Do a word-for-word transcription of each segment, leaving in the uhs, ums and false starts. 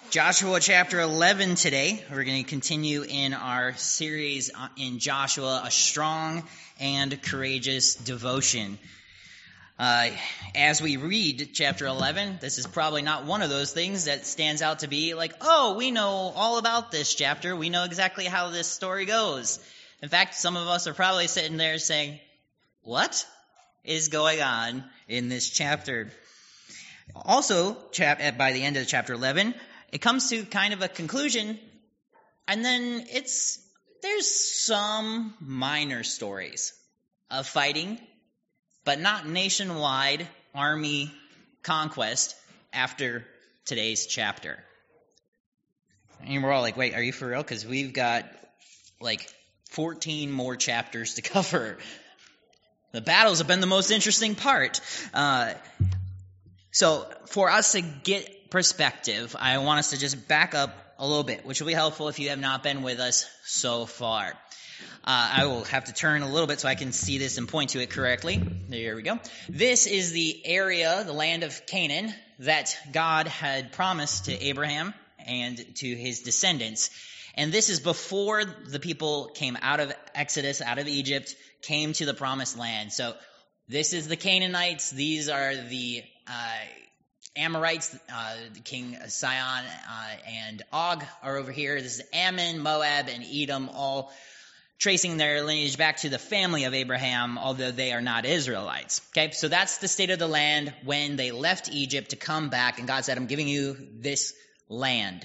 Joshua chapter eleven today. We're going to continue in our series in Joshua, a strong and courageous devotion. Uh, as we read chapter eleven, this is probably not one of those things that stands out to be like, oh, we know all about this chapter. We know exactly how this story goes. In fact, some of us are probably sitting there saying, what is going on in this chapter? Also, chap- by the end of chapter eleven, it comes to kind of a conclusion, and then it's there's some minor stories of fighting, but not nationwide army conquest after today's chapter. And we're all like, wait, are you for real? Because we've got like fourteen more chapters to cover. The battles have been the most interesting part. Uh, so for us to get perspective, I want us to just back up a little bit, which will be helpful if you have not been with us so far. Uh, I will have to turn a little bit so I can see this and point to it correctly. There we go. This is the area, the land of Canaan, that God had promised to Abraham and to his descendants. And this is before the people came out of Exodus, out of Egypt, came to the promised land. So this is the Canaanites. These are the uh, Amorites, uh, King Sihon uh, and Og are over here. This is Ammon, Moab, and Edom, all tracing their lineage back to the family of Abraham, although they are not Israelites. Okay, so that's the state of the land when they left Egypt to come back, and God said, I'm giving you this land.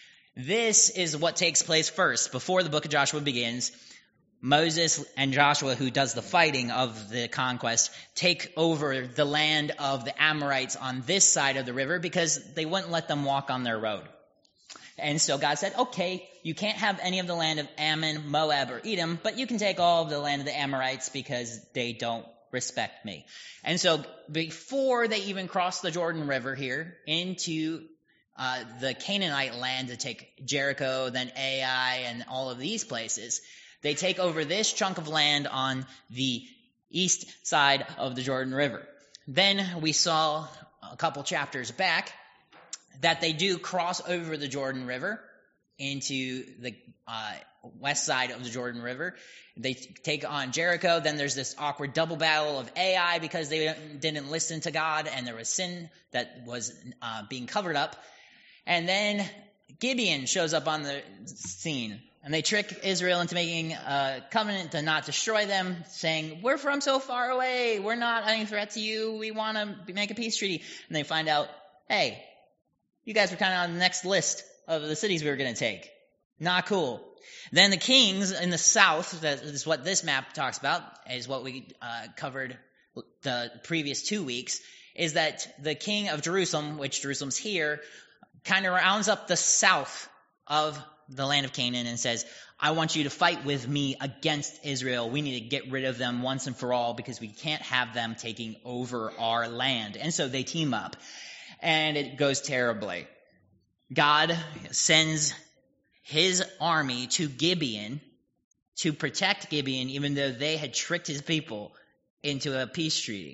This is what takes place first. Before the book of Joshua begins, Moses and Joshua, who does the fighting of the conquest, take over the land of the Amorites on this side of the river because they wouldn't let them walk on their road. And so God said, okay, you can't have any of the land of Ammon, Moab, or Edom, but you can take all of the land of the Amorites because they don't respect me. And so before they even cross the Jordan River here into uh, the Canaanite land to take Jericho, then Ai, and all of these places, they take over this chunk of land on the east side of the Jordan River. Then we saw a couple chapters back that they do cross over the Jordan River into the uh, west side of the Jordan River. They take on Jericho. Then there's this awkward double battle of Ai because they didn't listen to God, and there was sin that was uh, being covered up. And then Gibeon shows up on the scene. And they trick Israel into making a covenant to not destroy them, saying, we're from so far away. We're not any threat to you. We want to make a peace treaty. And they find out, hey, you guys were kind of on the next list of the cities we were going to take. Not cool. Then the kings in the south, that is what this map talks about, is what we uh, covered the previous two weeks, is that the king of Jerusalem, which Jerusalem's here, kind of rounds up the south of the land of Canaan and says, I want you to fight with me against Israel. We need to get rid of them once and for all because we can't have them taking over our land. And so they team up, and it goes terribly. God sends his army to Gibeon to protect Gibeon, even though they had tricked his people into a peace treaty.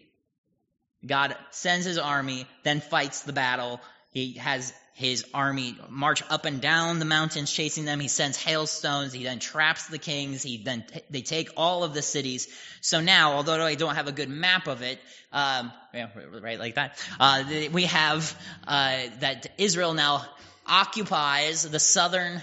God sends his army, then fights the battle. He has his army march up and down the mountains chasing them. He sends hailstones. He then traps the kings. He then t- they take all of the cities. So now, although I don't have a good map of it, um, yeah, right like that, uh, we have uh, that Israel now occupies the southern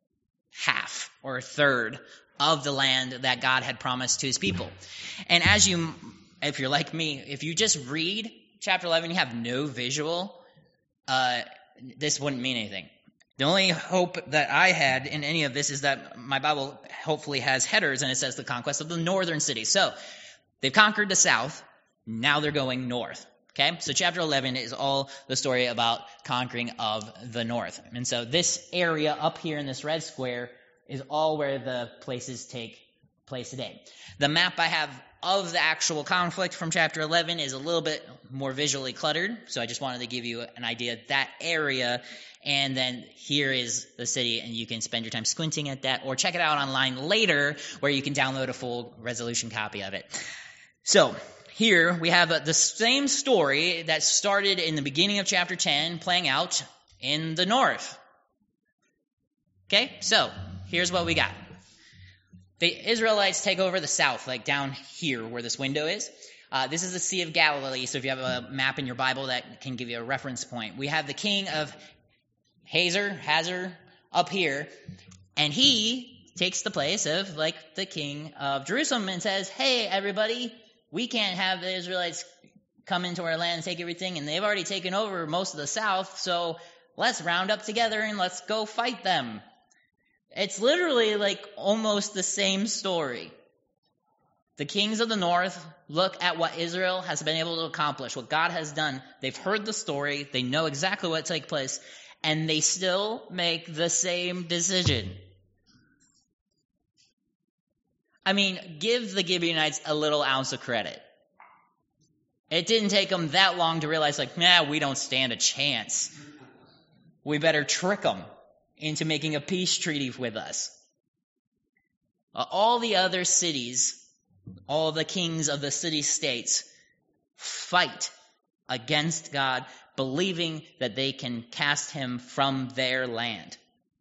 half or third of the land that God had promised to his people. And as you, if you're like me, if you just read chapter eleven, you have no visual, uh, this wouldn't mean anything. The only hope that I had in any of this is that my Bible hopefully has headers and it says the conquest of the northern cities. So they've conquered the south. Now they're going north. Okay, so chapter eleven is all the story about conquering of the north. And so this area up here in this red square is all where the places take place today. The map I have of the actual conflict from chapter eleven is a little bit more visually cluttered, so I just wanted to give you an idea of that area, and then here is the city, and you can spend your time squinting at that, or check it out online later, where you can download a full resolution copy of it. So, here we have uh, the same story that started in the beginning of chapter ten playing out in the north. Okay, so here's what we got. The Israelites take over the south, like down here where this window is. Uh, this is the Sea of Galilee, so if you have a map in your Bible, that can give you a reference point. We have the king of Hazor, Hazor up here, and he takes the place of like the king of Jerusalem and says, hey, everybody, we can't have the Israelites come into our land and take everything, and they've already taken over most of the south, so let's round up together and let's go fight them. It's literally like almost the same story. The kings of the north look at what Israel has been able to accomplish, what God has done. They've heard the story. They know exactly what took place, and they still make the same decision. I mean, give the Gibeonites a little ounce of credit. It didn't take them that long to realize, like, nah, we don't stand a chance. We better trick them into making a peace treaty with us. Uh, all the other cities, all the kings of the city-states fight against God, believing that they can cast him from their land.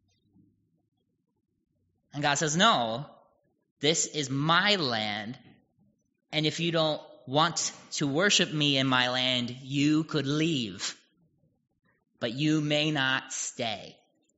And God says, no, this is my land, and if you don't want to worship me in my land, you could leave, but you may not stay.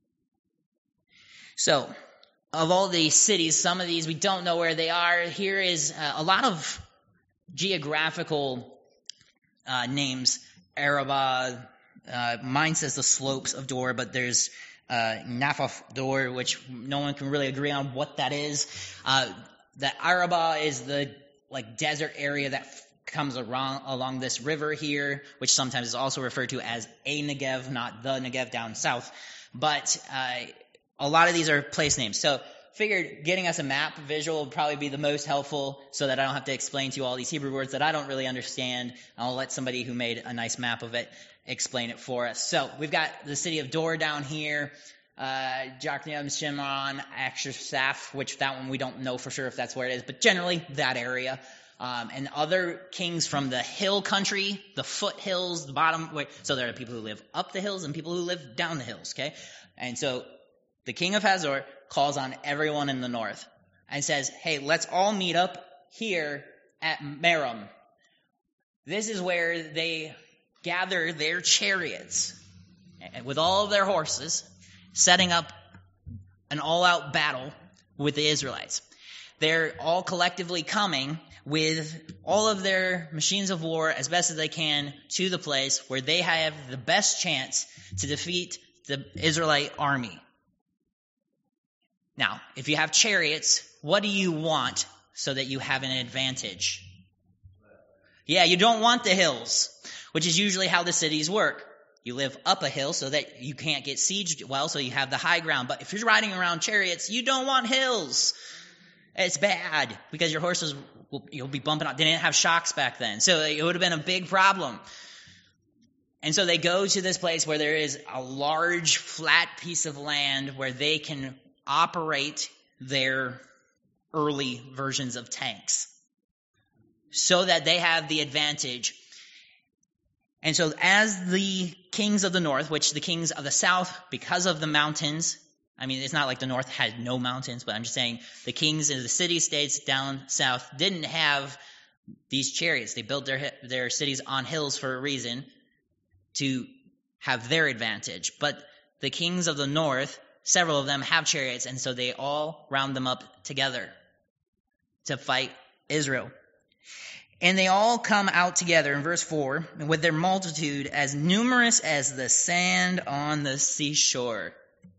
So, of all these cities, some of these we don't know where they are. Here is uh, a lot of geographical uh, names. Arabah, uh, mine says the slopes of Dor, but there's uh, Naphath Dor, which no one can really agree on what that is. Uh, the Arabah is the like desert area that f- comes around, along this river here, which sometimes is also referred to as a Negev, not the Negev down south. But uh, a lot of these are place names. So figured getting us a map visual would probably be the most helpful so that I don't have to explain to you all these Hebrew words that I don't really understand. I'll let somebody who made a nice map of it explain it for us. So we've got the city of Dor down here, uh, Jokneam, Shimron, Akshaph, which that one we don't know for sure if that's where it is, but generally that area. Um, and other kings from the hill country, the foothills, the bottom. Wait, so there are people who live up the hills and people who live down the hills, okay? And so the king of Hazor calls on everyone in the north and says, hey, let's all meet up here at Merom. This is where they gather their chariots with all of their horses, setting up an all-out battle with the Israelites. They're all collectively coming with all of their machines of war as best as they can to the place where they have the best chance to defeat the Israelite army. Now, if you have chariots, what do you want so that you have an advantage? Yeah, you don't want the hills, which is usually how the cities work. You live up a hill so that you can't get sieged well, so you have the high ground. But if you're riding around chariots, you don't want hills. It's bad because your horses, will, you'll be bumping out. They didn't have shocks back then, so it would have been a big problem. And so they go to this place where there is a large, flat piece of land where they can operate their early versions of tanks so that they have the advantage. And so as the kings of the north, which the kings of the south, because of the mountains, I mean, it's not like the north had no mountains, but I'm just saying the kings in the city-states down south didn't have these chariots. They built their their cities on hills for a reason, to have their advantage. But the kings of the north, several of them have chariots, and so they all round them up together to fight Israel. And they all come out together, in verse four, with their multitude as numerous as the sand on the seashore.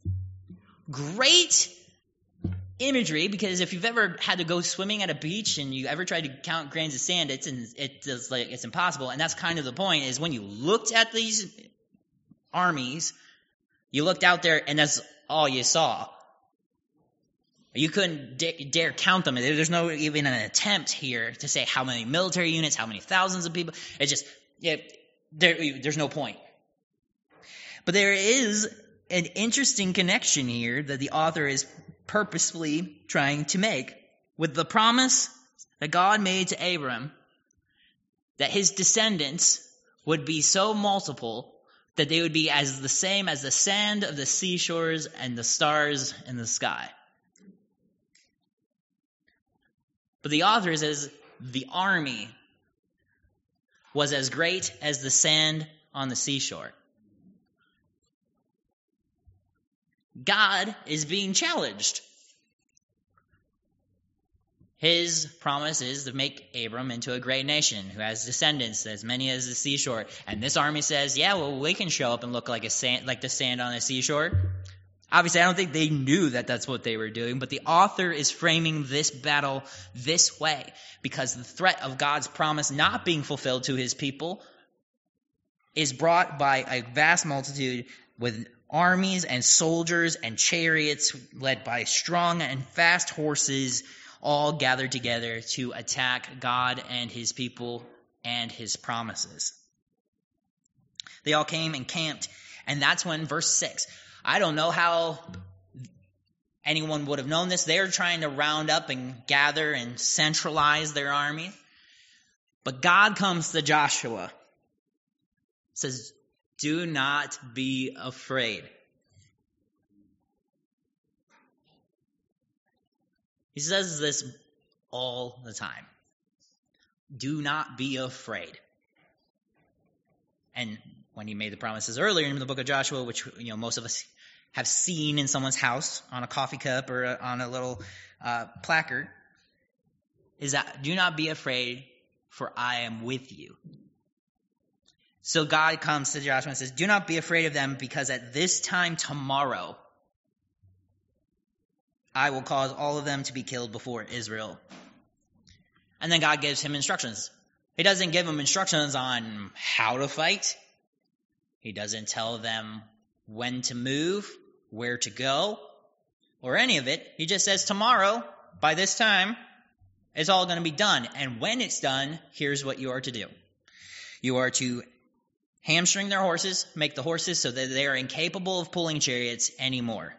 Great imagery, because if you've ever had to go swimming at a beach and you ever tried to count grains of sand, it's in, it's like it's impossible. And that's kind of the point, is when you looked at these armies, you looked out there and that's all you saw. You couldn't d- dare count them. There's no even an attempt here to say how many military units, how many thousands of people. It's just, yeah, there, there's no point. But there is an interesting connection here that the author is purposefully trying to make with the promise that God made to Abram that his descendants would be so multiple that they would be as the same as the sand of the seashores and the stars in the sky. But the author says the army was as great as the sand on the seashore. God is being challenged. His promise is to make Abram into a great nation who has descendants as many as the seashore. And this army says, yeah, well, we can show up and look like a sand, like the sand on the seashore. Obviously, I don't think they knew that that's what they were doing, but the author is framing this battle this way because the threat of God's promise not being fulfilled to his people is brought by a vast multitude with armies and soldiers and chariots led by strong and fast horses, all gathered together to attack God and his people and his promises. They all came and camped, and that's when verse six, I don't know how anyone would have known this. They're trying to round up and gather and centralize their army. But God comes to Joshua, says, do not be afraid. He says this all the time. Do not be afraid. And when he made the promises earlier in the book of Joshua, which you know most of us have seen in someone's house on a coffee cup or on a little uh, placard, is that do not be afraid, for I am with you. So God comes to Joshua and says, do not be afraid of them, because at this time tomorrow, I will cause all of them to be killed before Israel. And then God gives him instructions. He doesn't give him instructions on how to fight. He doesn't tell them when to move, where to go, or any of it. He just says tomorrow, by this time, it's all going to be done. And when it's done, here's what you are to do. You are to hamstring their horses, make the horses so that they are incapable of pulling chariots anymore.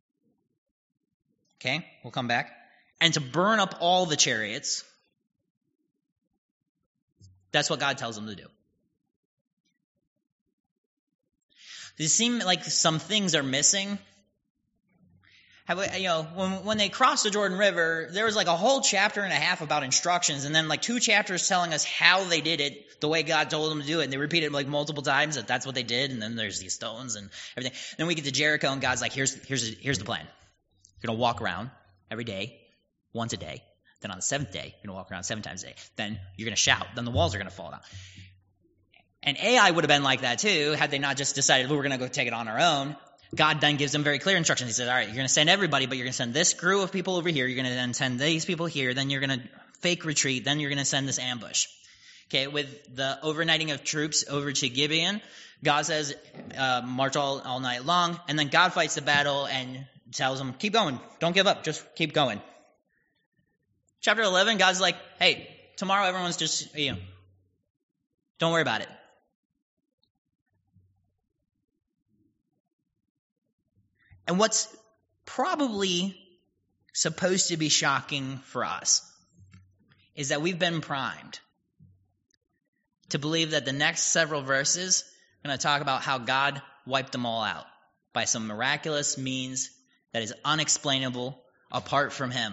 Okay, we'll come back. And to burn up all the chariots. That's what God tells them to do. Does it seem like some things are missing? Have we, you know, when when they crossed the Jordan River, there was like a whole chapter and a half about instructions, and then like two chapters telling us how they did it, the way God told them to do it. And they repeated it like multiple times that that's what they did. And then there's these stones and everything. Then we get to Jericho, and God's like, "Here's here's here's the plan. You're going to walk around every day, once a day. Then on the seventh day, you're going to walk around seven times a day. Then you're going to shout. Then the walls are going to fall down." And Ai would have been like that too, had they not just decided, well, we're going to go take it on our own. God then gives them very clear instructions. He says, all right, you're going to send everybody, but you're going to send this crew of people over here. You're going to then send these people here. Then you're going to fake retreat. Then you're going to send this ambush. Okay, with the overnighting of troops over to Gibeon, God says, uh, march all, all night long. And then God fights the battle and tells them, keep going. Don't give up. Just keep going. Chapter eleven, God's like, hey, tomorrow everyone's just, you know, don't worry about it. And what's probably supposed to be shocking for us is that we've been primed to believe that the next several verses are going to talk about how God wiped them all out by some miraculous means that is unexplainable apart from him.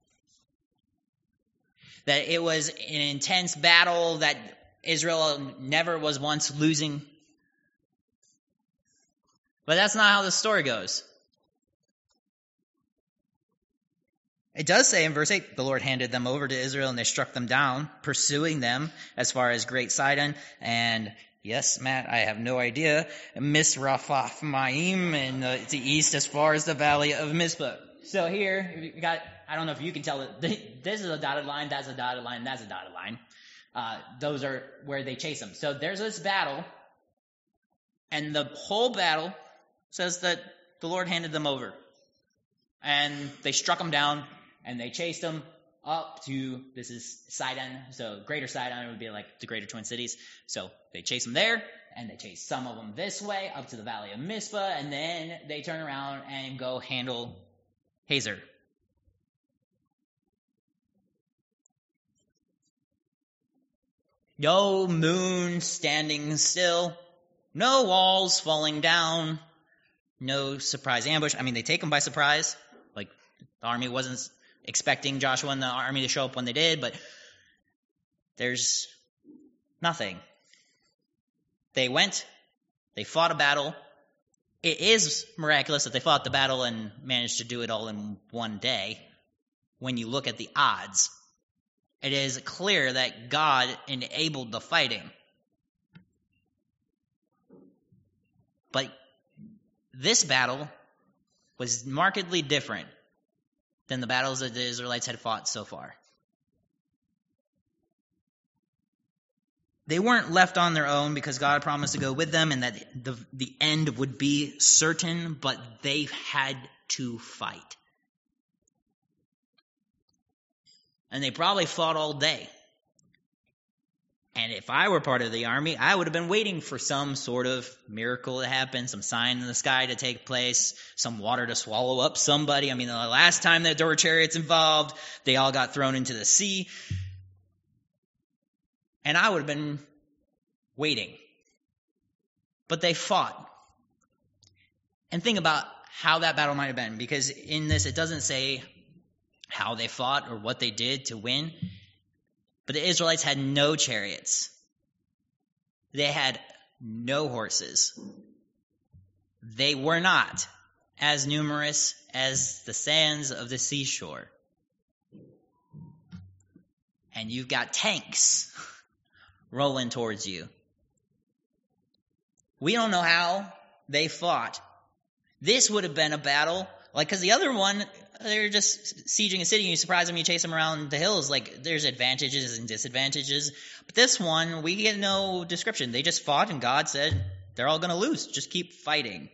That it was an intense battle that Israel never was once losing. But that's not how the story goes. It does say in verse eight, the Lord handed them over to Israel and they struck them down, pursuing them as far as Great Sidon. And yes, Matt, I have no idea. Misraphaim and uh, to the east as far as the valley of Mizpah. So here, you got, I don't know if you can tell it. This is a dotted line, that's a dotted line, that's a dotted line. Uh, those are where they chase them. So there's this battle. And the whole battle says that the Lord handed them over. And they struck them down. And they chased them up to, this is Sidon, so Greater Sidon would be like the Greater Twin Cities. So they chased them there, and they chased some of them this way, up to the Valley of Mizpah, and then they turn around and go handle Hazor. No moon standing still, no walls falling down, no surprise ambush. I mean, they take them by surprise. Like, the army wasn't expecting Joshua and the army to show up when they did, but there's nothing. They went, they fought a battle. It is miraculous that they fought the battle and managed to do it all in one day. When you look at the odds, it is clear that God enabled the fighting. But this battle was markedly different than the battles that the Israelites had fought so far. They weren't left on their own because God promised to go with them and that the, the end would be certain, but they had to fight. And they probably fought all day. And if I were part of the army, I would have been waiting for some sort of miracle to happen, some sign in the sky to take place, some water to swallow up somebody. I mean, the last time that there were chariots involved, they all got thrown into the sea. And I would have been waiting. But they fought. And think about how that battle might have been, because in this it doesn't say how they fought or what they did to win. But the Israelites had no chariots. They had no horses. They were not as numerous as the sands of the seashore. And you've got tanks rolling towards you. We don't know how they fought. This would have been a battle, like, because the other one, they're just sieging a city, and you surprise them, you chase them around the hills. Like, there's advantages and disadvantages. But this one, we get no description. They just fought, and God said, they're all going to lose. Just keep fighting.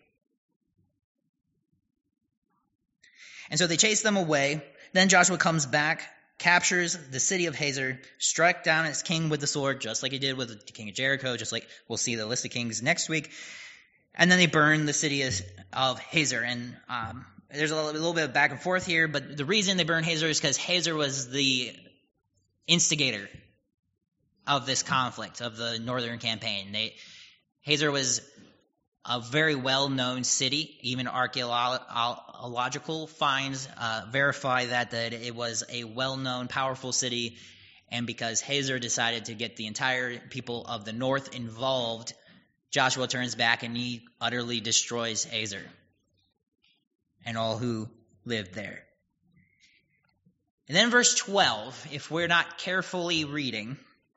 And so they chase them away. Then Joshua comes back, captures the city of Hazor, struck down its king with the sword, just like he did with the king of Jericho, just like we'll see the list of kings next week. And then they burn the city of Hazor. And um, there's a little, a little bit of back and forth here, but the reason they burned Hazor is because Hazor was the instigator of this conflict, of the northern campaign. They, Hazor was a very well-known city. Even archaeological finds uh, verify that, that it was a well-known, powerful city. And because Hazor decided to get the entire people of the north involved, Joshua turns back and he utterly destroys Hazor and all who lived there. And then verse twelve, if we're not carefully reading,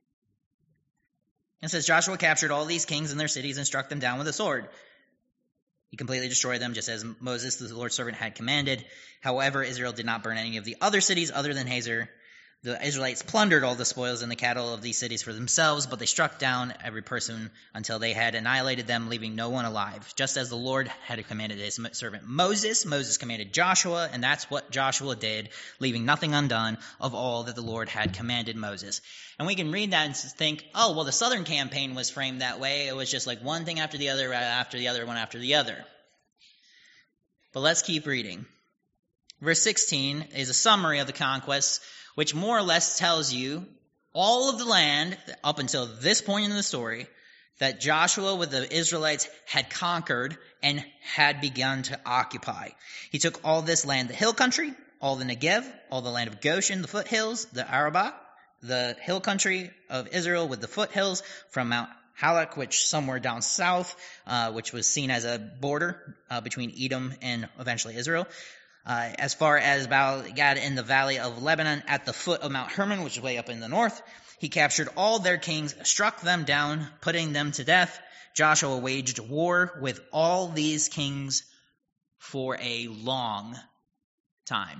it says, Joshua captured all these kings and their cities and struck them down with a sword. He completely destroyed them, just as Moses, the Lord's servant, had commanded. However, Israel did not burn any of the other cities other than Hazor. The Israelites plundered all the spoils and the cattle of these cities for themselves, but they struck down every person until they had annihilated them, leaving no one alive. Just as the Lord had commanded his servant Moses, Moses commanded Joshua, and that's what Joshua did, leaving nothing undone of all that the Lord had commanded Moses. And we can read that and think, oh, well, the southern campaign was framed that way. It was just like one thing after the other, after the other, one after the other. But let's keep reading. Verse sixteen is a summary of the conquests, which more or less tells you all of the land up until this point in the story that Joshua with the Israelites had conquered and had begun to occupy. He took all this land, the hill country, all the Negev, all the land of Goshen, the foothills, the Arabah, the hill country of Israel with the foothills from Mount Halak, which somewhere down south, uh, which was seen as a border uh, between Edom and eventually Israel. Uh, as far as Baal-Gad in the valley of Lebanon at the foot of Mount Hermon, which is way up in the north. He captured all their kings, struck them down, putting them to death. Joshua waged war with all these kings for a long time.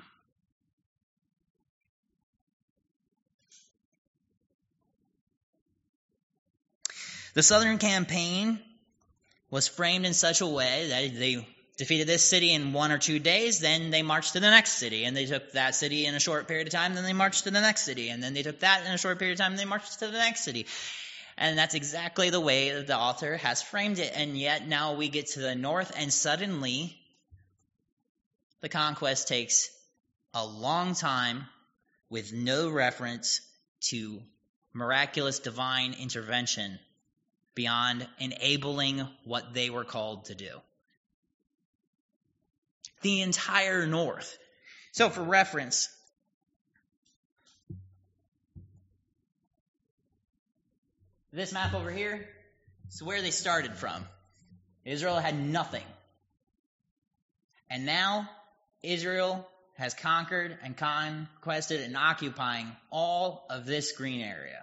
The southern campaign was framed in such a way that they defeated this city in one or two days, then they marched to the next city, and they took that city in a short period of time, then they marched to the next city, and then they took that in a short period of time, and they marched to the next city. And that's exactly the way that the author has framed it, and yet now we get to the north, and suddenly the conquest takes a long time with no reference to miraculous divine intervention beyond enabling what they were called to do. The entire north. So for reference, this map over here is where they started from. Israel had nothing. And now Israel has conquered and conquested and occupying all of this green area.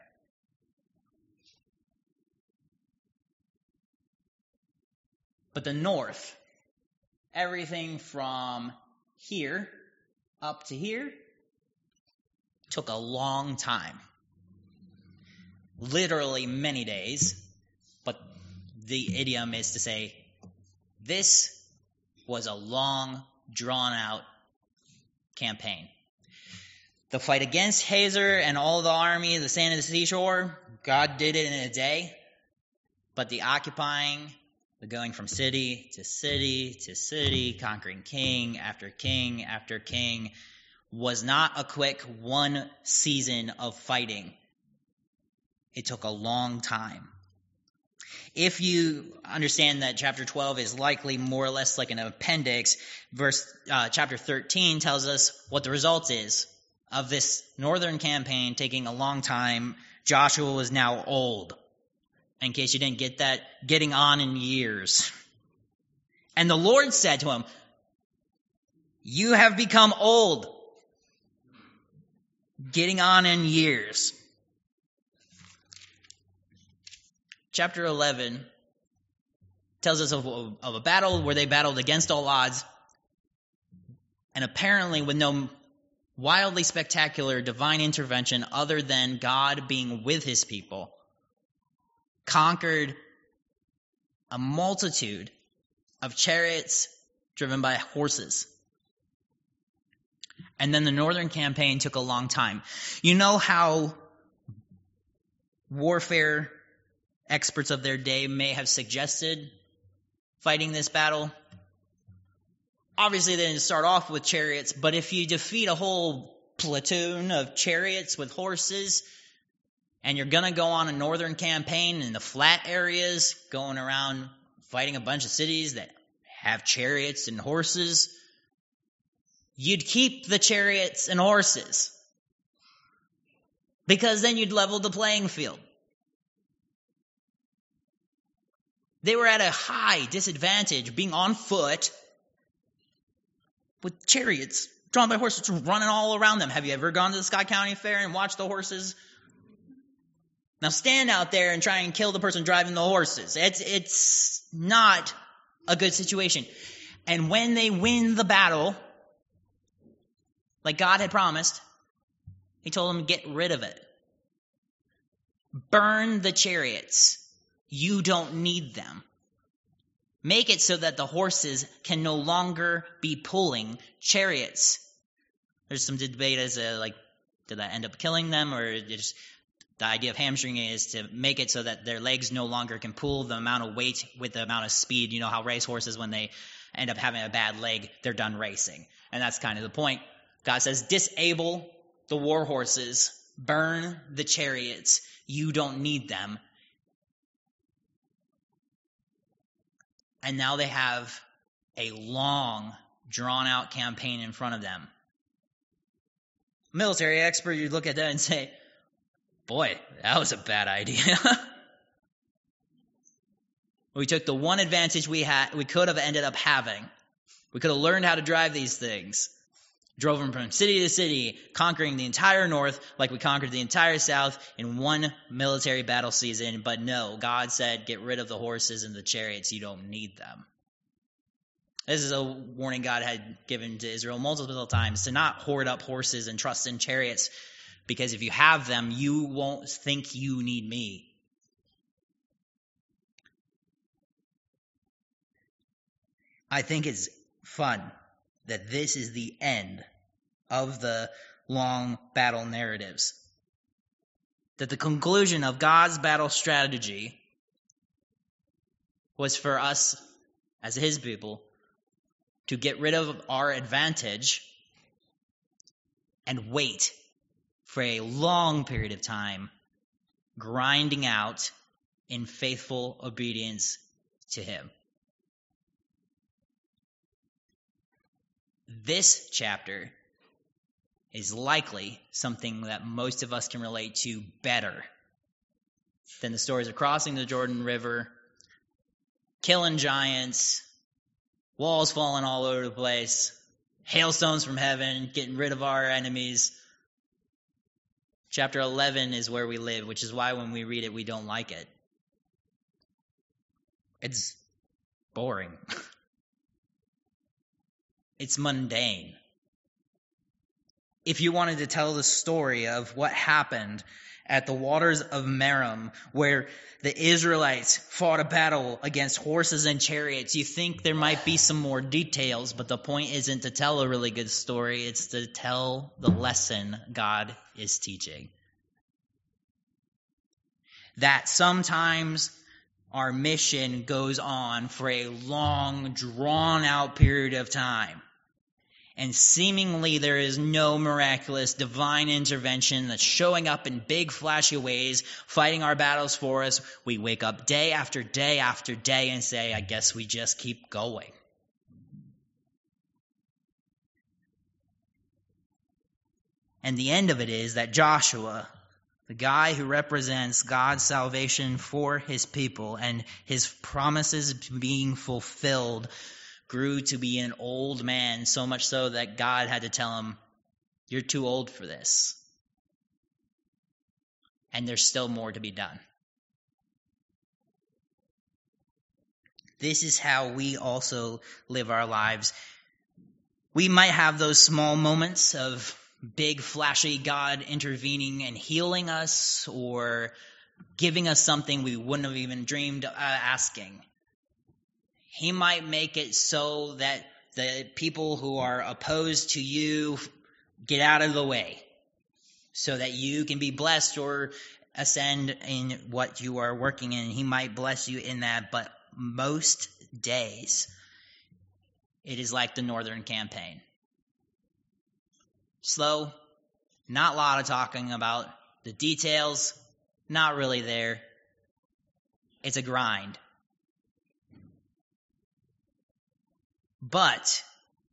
But the north, everything from here up to here, took a long time. Literally many days. But the idiom is to say, this was a long, drawn-out campaign. The fight against Hazor and all the army, the sand of the seashore, God did it in a day. But the occupying, the going from city to city to city, conquering king after king after king, was not a quick one season of fighting. It took a long time. If you understand that chapter twelve is likely more or less like an appendix, verse uh, chapter thirteen tells us what the result is of this northern campaign taking a long time. Joshua was now old. In case you didn't get that, getting on in years. And the Lord said to him, "You have become old, getting on in years." Chapter eleven tells us of, of a battle where they battled against all odds, and apparently with no wildly spectacular divine intervention other than God being with his people, conquered a multitude of chariots driven by horses. And then the northern campaign took a long time. You know how warfare experts of their day may have suggested fighting this battle? Obviously, they didn't start off with chariots, but if you defeat a whole platoon of chariots with horses, and you're going to go on a northern campaign in the flat areas, going around fighting a bunch of cities that have chariots and horses, you'd keep the chariots and horses, because then you'd level the playing field. They were at a high disadvantage being on foot with chariots drawn by horses running all around them. Have you ever gone to the Scott County Fair and watched the horses? Now stand out there and try and kill the person driving the horses. It's, it's not a good situation. And when they win the battle, like God had promised, he told them to get rid of it. Burn the chariots. You don't need them. Make it so that the horses can no longer be pulling chariots. There's some debate as to, like, did that end up killing them, or just the idea of hamstringing is to make it so that their legs no longer can pull the amount of weight with the amount of speed. You know how race horses, when they end up having a bad leg, they're done racing. And that's kind of the point. God says, disable the war horses, burn the chariots. You don't need them. And now they have a long, drawn-out campaign in front of them. Military expert, you look at that and say, boy, that was a bad idea. We took the one advantage we had, we could have ended up having. We could have learned how to drive these things. Drove them from city to city, conquering the entire north like we conquered the entire south in one military battle season. But no, God said, get rid of the horses and the chariots. You don't need them. This is a warning God had given to Israel multiple times, to not hoard up horses and trust in chariots, because if you have them, you won't think you need me. I think it's fun that this is the end of the long battle narratives. That the conclusion of God's battle strategy was for us, as his people, to get rid of our advantage and wait for a long period of time, grinding out in faithful obedience to him. This chapter is likely something that most of us can relate to better than the stories of crossing the Jordan River, killing giants, walls falling all over the place, hailstones from heaven, getting rid of our enemies. Chapter eleven is where we live, which is why when we read it, we don't like it. It's boring. It's mundane. If you wanted to tell the story of what happened at the waters of Merom, where the Israelites fought a battle against horses and chariots, you think there might be some more details, but the point isn't to tell a really good story, it's to tell the lesson God is teaching. That sometimes our mission goes on for a long, drawn-out period of time. And seemingly there is no miraculous divine intervention that's showing up in big flashy ways, fighting our battles for us. We wake up day after day after day and say, I guess we just keep going. And the end of it is that Joshua, the guy who represents God's salvation for his people and his promises being fulfilled, grew to be an old man, so much so that God had to tell him, you're too old for this. And there's still more to be done. This is how we also live our lives. We might have those small moments of big, flashy God intervening and healing us or giving us something we wouldn't have even dreamed of asking. He might make it so that the people who are opposed to you get out of the way so that you can be blessed or ascend in what you are working in. He might bless you in that, but most days it is like the Northern Campaign. Slow, not a lot of talking about the details, not really there. It's a grind. But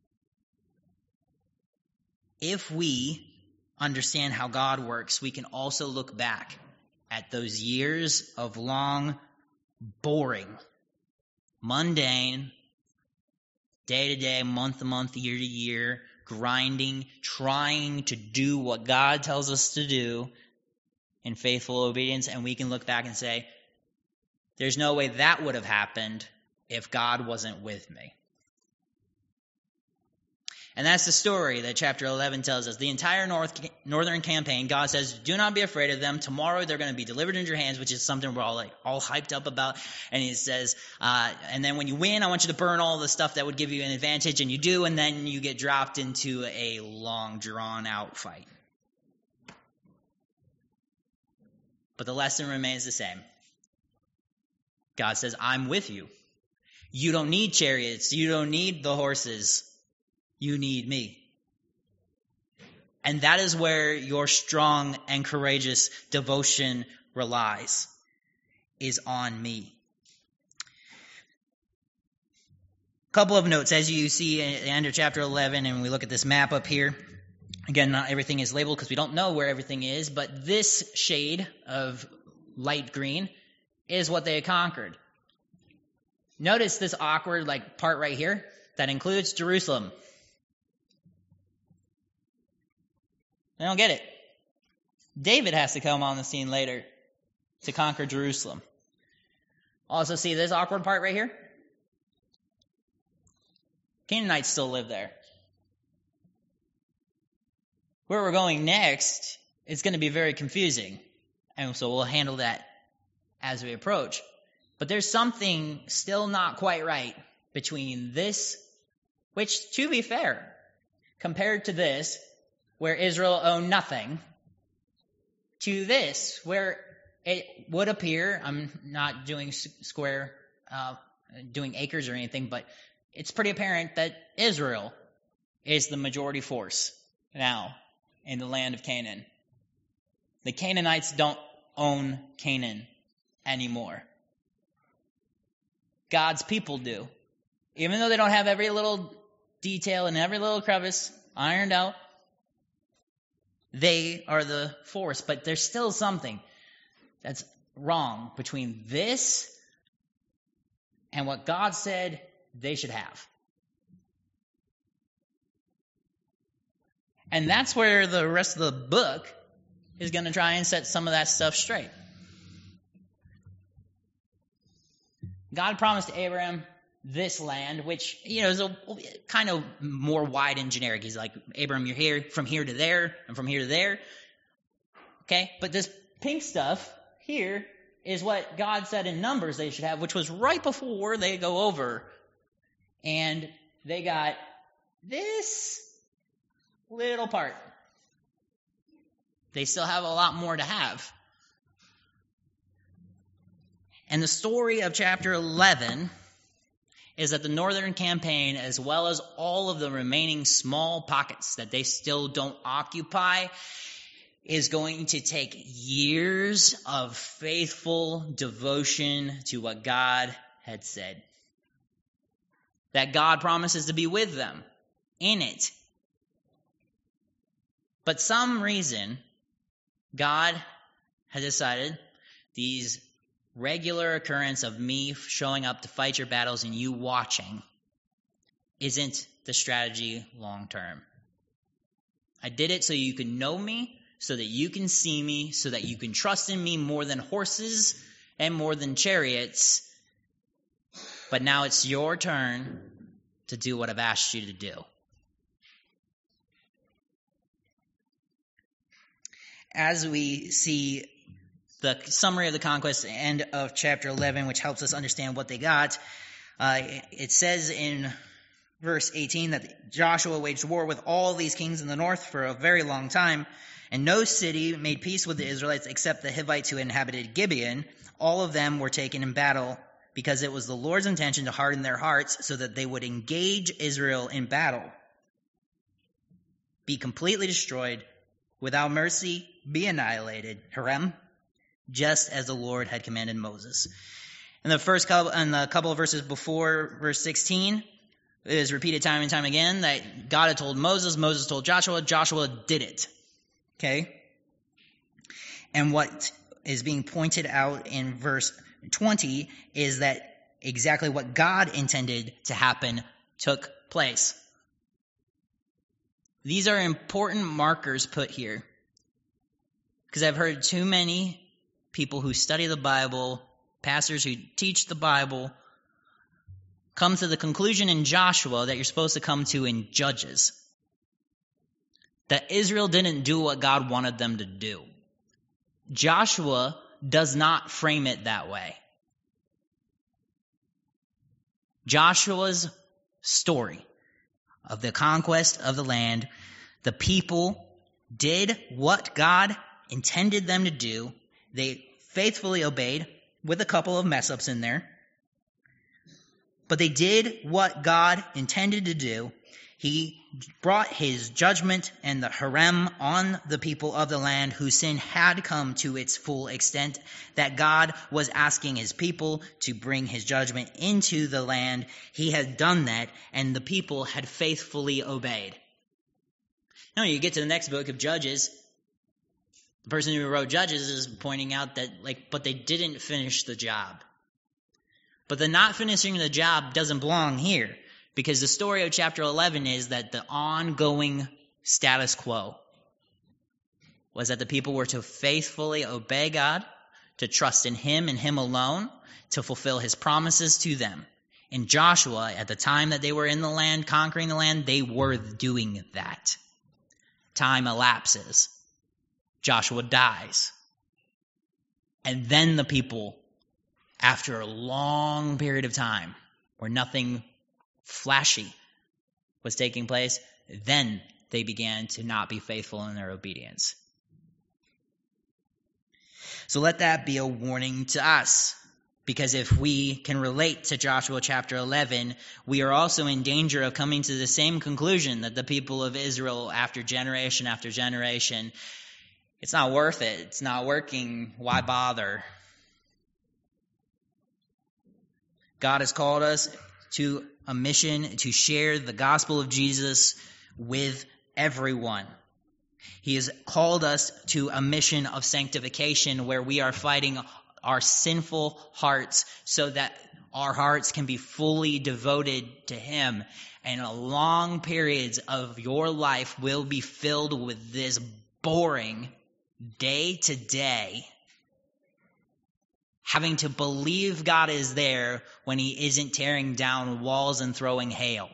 if we understand how God works, we can also look back at those years of long, boring, mundane, day to day, month to month, year to year, grinding, trying to do what God tells us to do in faithful obedience, and we can look back and say, there's no way that would have happened if God wasn't with me. And that's the story that chapter eleven tells us. The entire North, Northern Campaign, God says, do not be afraid of them. Tomorrow they're going to be delivered into your hands, which is something we're all like all hyped up about. And he says, uh, and then when you win, I want you to burn all the stuff that would give you an advantage. And you do, and then you get dropped into a long, drawn-out fight. But the lesson remains the same. God says, I'm with you. You don't need chariots. You don't need the horses. You need me. And that is where your strong and courageous devotion relies, is on me. A couple of notes as you see at the end of chapter eleven, and we look at this map up here. Again, not everything is labeled because we don't know where everything is, but this shade of light green is what they had conquered. Notice this awkward like part right here that includes Jerusalem. I don't get it. David has to come on the scene later to conquer Jerusalem. Also see this awkward part right here? Canaanites still live there. Where we're going next is going to be very confusing. And so we'll handle that as we approach. But there's something still not quite right between this, which, to be fair, compared to this, where Israel owned nothing, to this, where it would appear, I'm not doing square, uh, doing acres or anything, but it's pretty apparent that Israel is the majority force now in the land of Canaan. The Canaanites don't own Canaan anymore. God's people do. Even though they don't have every little detail and every little crevice ironed out, they are the force. But there's still something that's wrong between this and what God said they should have. And that's where the rest of the book is going to try and set some of that stuff straight. God promised to Abraham this land, which, you know, is a kind of more wide and generic. He's like, Abraham, you're here from here to there and from here to there. Okay, but this pink stuff here is what God said in Numbers they should have, which was right before they go over. And they got this little part. They still have a lot more to have. And the story of chapter eleven is that the northern campaign, as well as all of the remaining small pockets that they still don't occupy, is going to take years of faithful devotion to what God had said. That God promises to be with them in it. But some reason, God has decided these regular occurrence of me showing up to fight your battles and you watching isn't the strategy long term. I did it so you can know me, so that you can see me, so that you can trust in me more than horses and more than chariots. But now it's your turn to do what I've asked you to do. As we see the summary of the conquest, end of chapter eleven, which helps us understand what they got, uh, it says in verse eighteen that Joshua waged war with all these kings in the north for a very long time, and no city made peace with the Israelites except the Hivites who inhabited Gibeon. All of them were taken in battle because it was the Lord's intention to harden their hearts so that they would engage Israel in battle, be completely destroyed, without mercy, be annihilated. Harem, just as the Lord had commanded Moses. In the first couple, in the couple of verses before verse sixteen, it is repeated time and time again that God had told Moses, Moses told Joshua, Joshua did it. Okay? And what is being pointed out in verse twenty is that exactly what God intended to happen took place. These are important markers put here, because I've heard too many people who study the Bible, pastors who teach the Bible, come to the conclusion in Joshua that you're supposed to come to in Judges. That Israel didn't do what God wanted them to do. Joshua does not frame it that way. Joshua's story of the conquest of the land, the people did what God intended them to do. They faithfully obeyed, with a couple of mess-ups in there. But they did what God intended to do. He brought his judgment and the harem on the people of the land whose sin had come to its full extent, that God was asking his people to bring his judgment into the land. He had done that, and the people had faithfully obeyed. Now you get to the next book of Judges. The person who wrote Judges is pointing out that, like, but they didn't finish the job. But the not finishing the job doesn't belong here, because the story of chapter eleven is that the ongoing status quo was that the people were to faithfully obey God, to trust in him and him alone, to fulfill his promises to them. And Joshua, at the time that they were in the land, conquering the land, they were doing that. Time elapses. Joshua dies. And then the people, after a long period of time where nothing flashy was taking place, then they began to not be faithful in their obedience. So let that be a warning to us, because if we can relate to Joshua chapter eleven, we are also in danger of coming to the same conclusion that the people of Israel, after generation after generation, it's not worth it, it's not working, why bother? God has called us to a mission to share the gospel of Jesus with everyone. He has called us to a mission of sanctification where we are fighting our sinful hearts so that our hearts can be fully devoted to Him. And long periods of your life will be filled with this boring day to day, having to believe God is there when He isn't tearing down walls and throwing hail.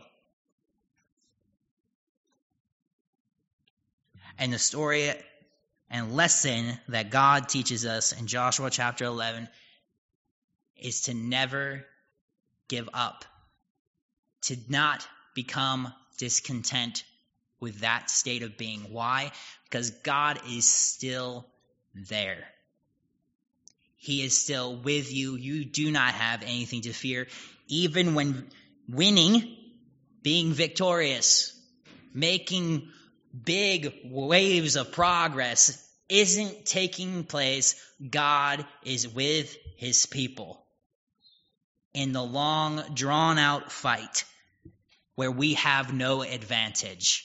And the story and lesson that God teaches us in Joshua chapter eleven is to never give up, to not become discontent with that state of being. Why? Because God is still there. He is still with you. You do not have anything to fear. Even when winning, being victorious, making big waves of progress isn't taking place, God is with His people in the long, drawn-out fight where we have no advantage.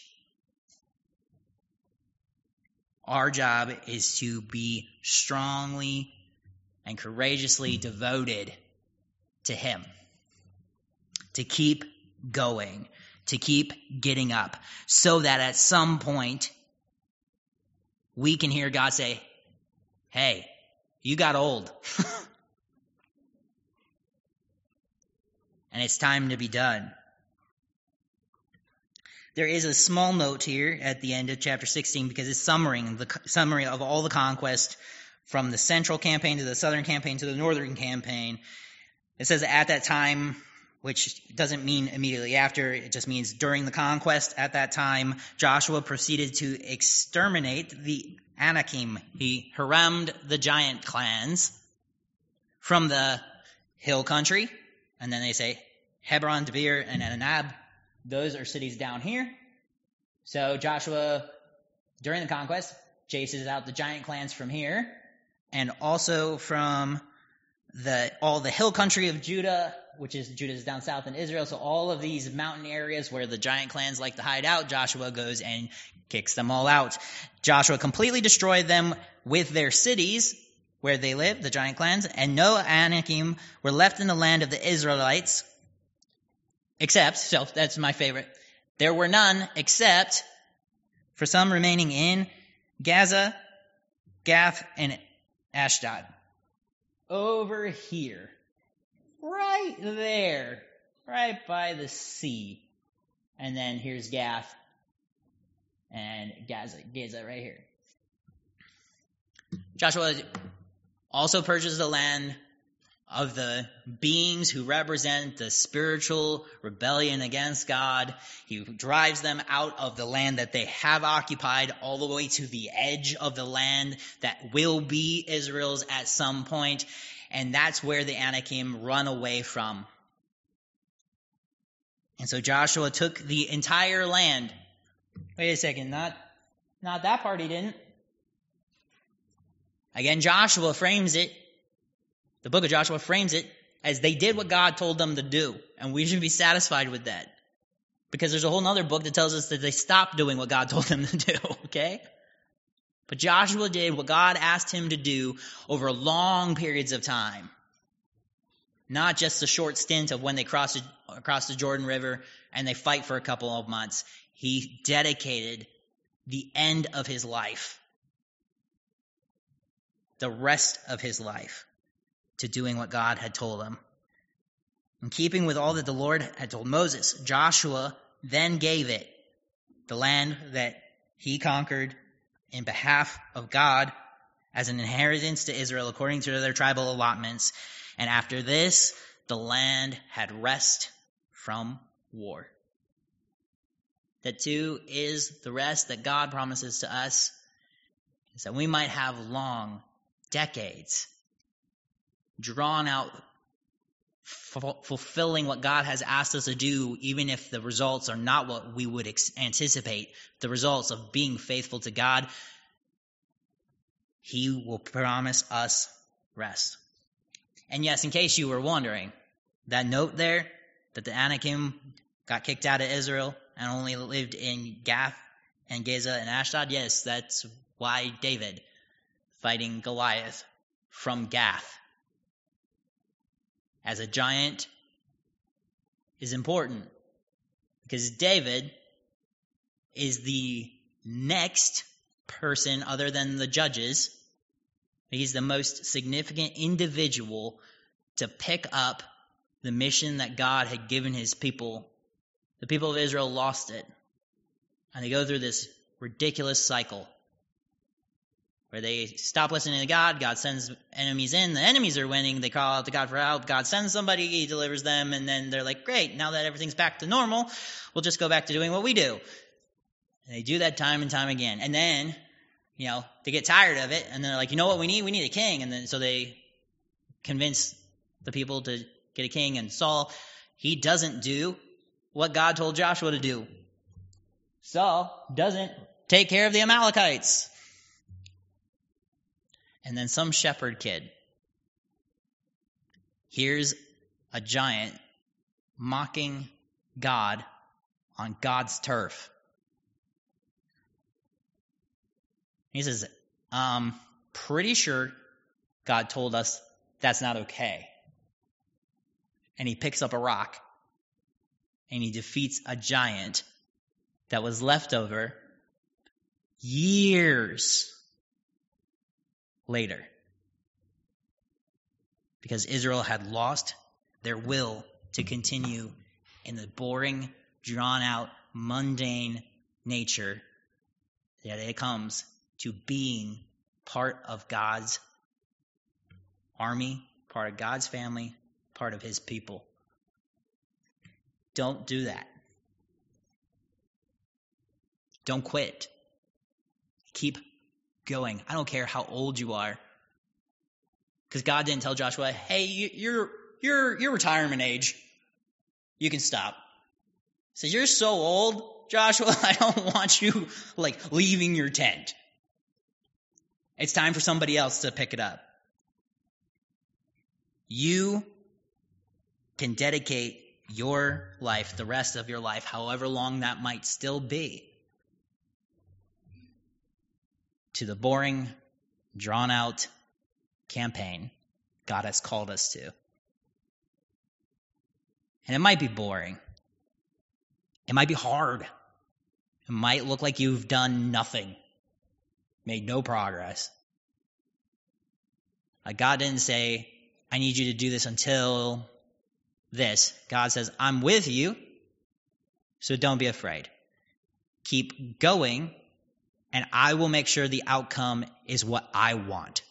Our job is to be strongly and courageously devoted to Him, to keep going, to keep getting up, so that at some point we can hear God say, hey, you got old. And it's time to be done. There is a small note here at the end of chapter sixteen because it's summarizing the summary of all the conquest from the central campaign to the southern campaign to the northern campaign. It says at that time, which doesn't mean immediately after, it just means during the conquest. At that time, Joshua proceeded to exterminate the Anakim. He harangued the giant clans from the hill country. And then they say Hebron, Debir, and Anab. Those are cities down here. So Joshua, during the conquest, chases out the giant clans from here, and also from the all the hill country of Judah, which is Judah is down south in Israel. So all of these mountain areas where the giant clans like to hide out, Joshua goes and kicks them all out. Joshua completely destroyed them with their cities where they lived, the giant clans, and no Anakim were left in the land of the Israelites, except, so that's my favorite, there were none except for some remaining in Gaza, Gath, and Ashdod. Over here, right there, right by the sea. And then here's Gath and Gaza, Gaza right here. Joshua also purges the land of the beings who represent the spiritual rebellion against God. He drives them out of the land that they have occupied all the way to the edge of the land that will be Israel's at some point. And that's where the Anakim run away from. And so Joshua took the entire land. Wait a second, not, not that part he didn't. Again, Joshua frames it, the book of Joshua frames it as they did what God told them to do. And we should be satisfied with that. Because there's a whole other book that tells us that they stopped doing what God told them to do, okay? But Joshua did what God asked him to do over long periods of time. Not just a short stint of when they cross the, across the Jordan River and they fight for a couple of months. He dedicated the end of his life, the rest of his life, to doing what God had told him. In keeping with all that the Lord had told Moses, Joshua then gave it, the land that he conquered in behalf of God, as an inheritance to Israel according to their tribal allotments. And after this, the land had rest from war. That too is the rest that God promises to us, is that we might have long decades drawn out, f- fulfilling what God has asked us to do, even if the results are not what we would ex- anticipate, the results of being faithful to God. He will promise us rest. And yes, in case you were wondering, That note there, that the Anakim got kicked out of Israel and only lived in Gath and Gaza and Ashdod, yes, that's why David fighting Goliath from Gath as a giant is important, because David is the next person other than the judges. He's the most significant individual to pick up the mission that God had given his people. The people of Israel lost it. And they go through this ridiculous cycle where they stop listening to God. God sends enemies in. The enemies are winning. They call out to God for help. God sends somebody. He delivers them. And then they're like, great, now that everything's back to normal, we'll just go back to doing what we do. And they do that time and time again. And then, you know, they get tired of it. And they're like, you know what we need? We need a king. And then so they convince the people to get a king. And Saul, he doesn't do what God told Joshua to do. Saul doesn't take care of the Amalekites. And then some shepherd kid hears a giant mocking God on God's turf. He says, um, pretty sure God told us that's not okay. And he picks up a rock and he defeats a giant that was left over years later, because Israel had lost their will to continue in the boring, drawn-out, mundane nature that it comes to being part of God's army, part of God's family, part of his people. Don't do that. Don't quit. Keep going. I don't care how old you are, because God didn't tell Joshua, hey, you're you're you're retirement age. You can stop. He says, you're so old, Joshua, I don't want you like leaving your tent. It's time for somebody else to pick it up. You can dedicate your life, the rest of your life, however long that might still be, to the boring, drawn-out campaign God has called us to. And it might be boring. It might be hard. It might look like you've done nothing, made no progress. Like God didn't say, I need you to do this until this. God says, I'm with you, so don't be afraid. Keep going, and I will make sure the outcome is what I want.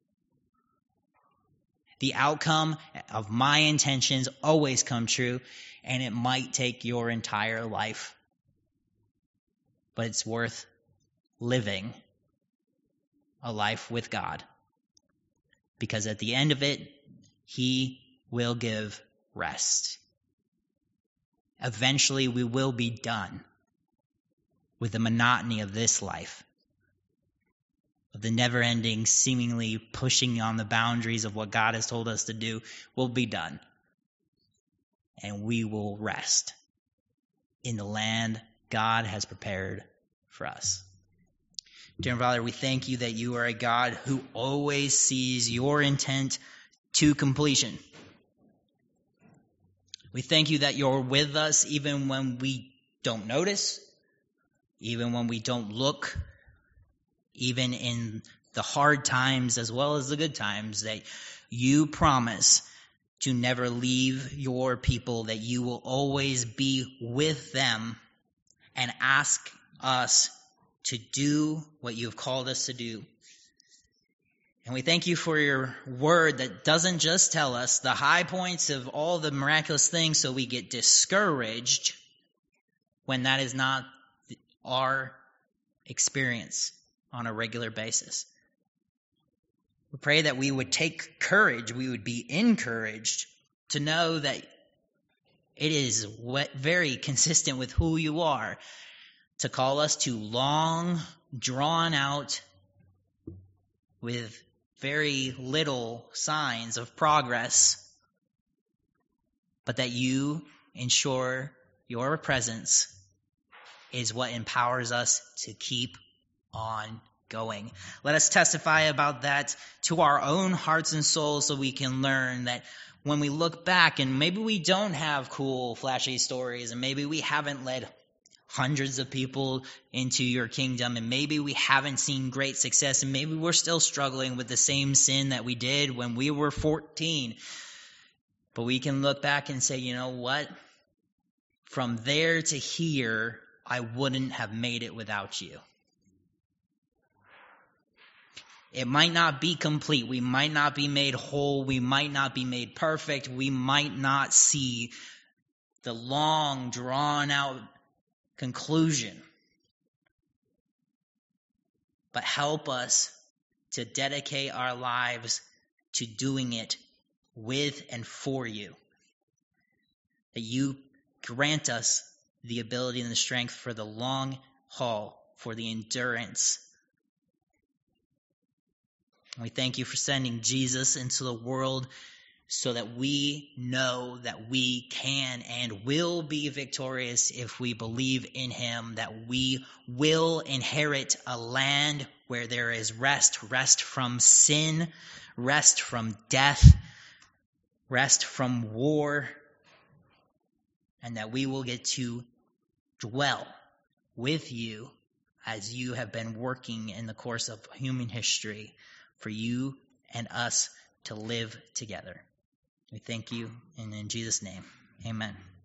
The outcome of my intentions always come true, and it might take your entire life. But it's worth living a life with God, because at the end of it, he will give rest. Eventually, we will be done with the monotony of this life, of the never-ending, seemingly pushing on the boundaries of what God has told us to do. Will be done. And we will rest in the land God has prepared for us. Dear Father, we thank you that you are a God who always sees your intent to completion. We thank you that you're with us even when we don't notice, even when we don't look, even in the hard times as well as the good times, that you promise to never leave your people, that you will always be with them and ask us to do what you have called us to do. And we thank you for your word that doesn't just tell us the high points of all the miraculous things so we get discouraged when that is not our experience on a regular basis. We pray that we would take courage, we would be encouraged to know that it is very consistent with who you are to call us to long, drawn out, with very little signs of progress, but that you ensure your presence is what empowers us to keep on going. Let us testify about that to our own hearts and souls so we can learn that when we look back, and maybe we don't have cool, flashy stories, and maybe we haven't led hundreds of people into your kingdom, and maybe we haven't seen great success, and maybe we're still struggling with the same sin that we did when we were fourteen. But we can look back and say, you know what? From there to here, I wouldn't have made it without you. It might not be complete. We might not be made whole. We might not be made perfect. We might not see the long, drawn-out conclusion. But help us to dedicate our lives to doing it with and for you. That you grant us the ability and the strength for the long haul, for the endurance. We thank you for sending Jesus into the world so that we know that we can and will be victorious if we believe in him, that we will inherit a land where there is rest, rest from sin, rest from death, rest from war, and that we will get to dwell with you as you have been working in the course of human history for you and us to live together. We thank you, and in Jesus' name, amen.